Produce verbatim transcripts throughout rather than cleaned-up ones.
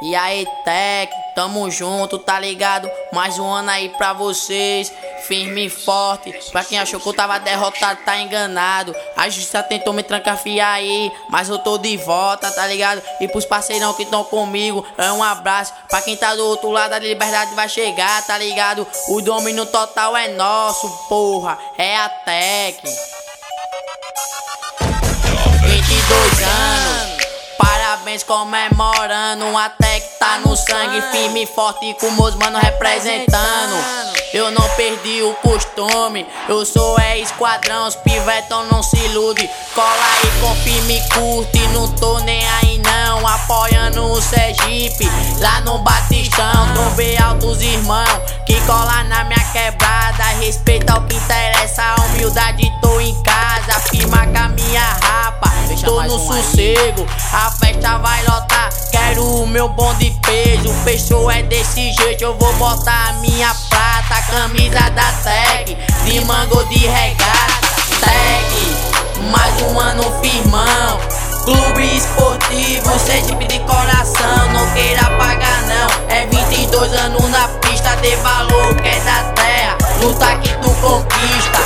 E aí, Tech, tamo junto, tá ligado? Mais um ano aí pra vocês, firme e forte. Pra quem achou que eu tava derrotado, tá enganado. A justiça tentou me trancafiar aí, mas eu tô de volta, tá ligado? E pros parceirão que tão comigo, é um abraço. Pra quem tá do outro lado, a liberdade vai chegar, tá ligado? O domínio total é nosso, porra, é a Tech. vinte e dois anos, parabéns comemorando. A Tech tá no sangue, firme e forte com meus manos representando. Eu não perdi o costume, eu sou é esquadrão, os pivetão não se ilude. Cola aí, confirme e curte, não tô nem aí não. Apoiando o Sergipe, lá no Batistão. Trombei altos irmãos, que cola na minha quebrada. Respeita o que interessa, a humildade tô em casa. Firma com a minha rapa, tô no sossego, a festa vai lotar. Quero o meu bonde peso, fechou é desse jeito. Eu vou botar a minha prata, camisa da Tech, de mango de regata. Tech, mais um ano firmão, clube esportivo, Sergipe de coração. Não queira pagar não, é vinte e dois anos na pista. Dê valor que é da terra, luta que tu conquista.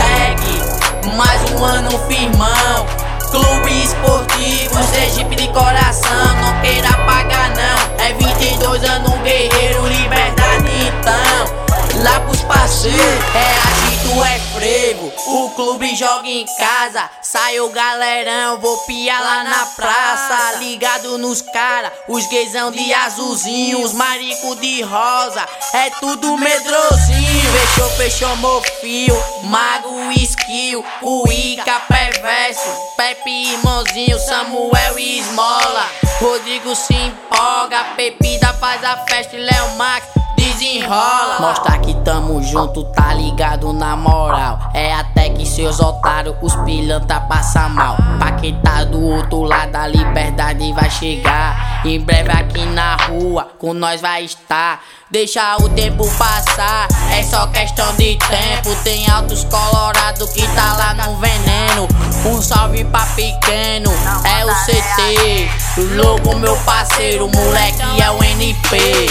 Tech, mais um ano firmão, clube esportivo, Sergipe de coração. Não queira pagar não, é vinte e dois anos guerreiro, liberdade então. Lá pros parceiros, é agito, é frevo. O clube joga em casa, sai o galerão, vou piar lá na praça. Ligado nos cara, os gaysão de azulzinho, os marico de rosa, é tudo medrosinho. Fechou, fechou, mofio, mago, skill, o Ica perverso, Pepe, irmãozinho, Samuel e Esmola. Rodrigo se empolga, Pepida faz a festa e Léo Max desenrola. Mostra que tamo junto, tá ligado na moral. É até que seus otários, os pilantra passa mal. Pra quem tá do outro lado, a liberdade vai chegar. Em breve aqui na rua, com nós vai estar. Deixa o tempo passar, é só questão de tempo. Tem altos colorados que tá lá no veneno. Um salve pra pequeno, é o C T. Logo meu parceiro, moleque é o N P.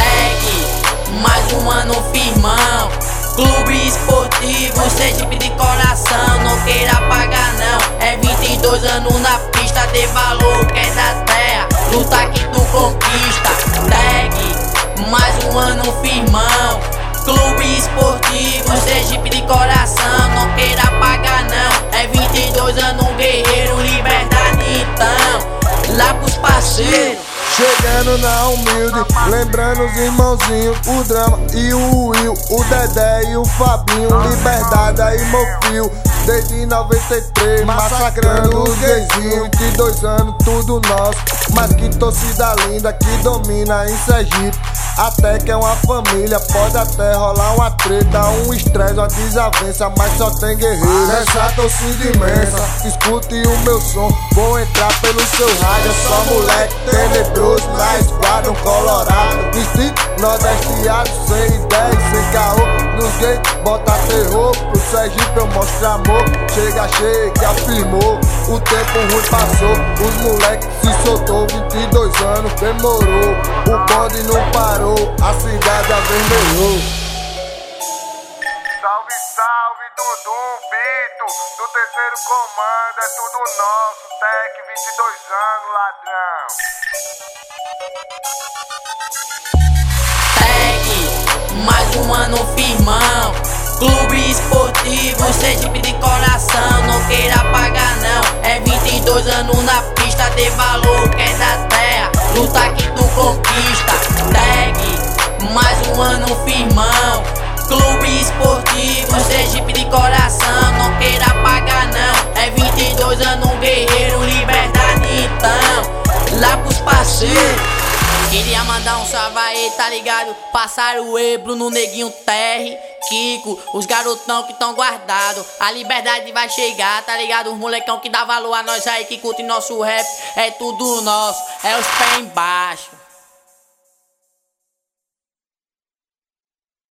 Tech, mais um ano firmão, clube esportivo, Sergipe de coração. Não queira pagar não, é vinte e dois anos na pista. Dê valor que é da terra, luta que tu conquista. Tech, mais um ano firmão, clube esportivo, Sergipe de coração. Não queira pagar não, é vinte e dois anos guerreiro, liberdade então. Lá pros parceiros, chegando na humilde, lembrando os irmãozinhos, o Drama e o Will, o Dedé e o Fabinho. Liberdade aí, Mofio, desde noventa e três, massacrando os gayzinhos. vinte e dois anos, tudo nosso, mas que torcida linda que domina em Sergipe. Até que é uma família, pode até rolar uma treta, um estresse, uma desavença, mas só tem guerreiro. Nessa torcida imensa, escute o meu som, vou entrar pelo seu rádio. É só moleque tenebroso na esquadra, um colorado. Distrito nordestiano, sem ideia e sem caô. Nos gays, bota terror, pro Sergipe eu mostro amor. Chega, chega, afirmou, o tempo ruim passou. Os moleques se soltou, vinte e dois anos demorou. O bonde não parou, a cidade avermelhou. Salve, salve, Dudum, Bito, do terceiro comando, é tudo nosso. Tech, vinte e dois anos, ladrão. Tech, mais um ano firmão, clube esportivo, Sergipe de coração. Não queira pagar não, é vinte e dois anos na pista. Dê valor que é da terra, luta que tu conquista. Tech, mais um ano firmão, clube esportivo, Sergipe de coração. Não queira pagar não, é vinte e dois anos guerreiro, liberdade então. Lá pros parceiros, queria mandar um salve aí, tá ligado? Passaram o E, Bruno, Neguinho, Terry, Kiko, os garotão que tão guardados. A liberdade vai chegar, tá ligado? Os molecão que dá valor a nós aí, que curte nosso rap. É tudo nosso, é os pés embaixo.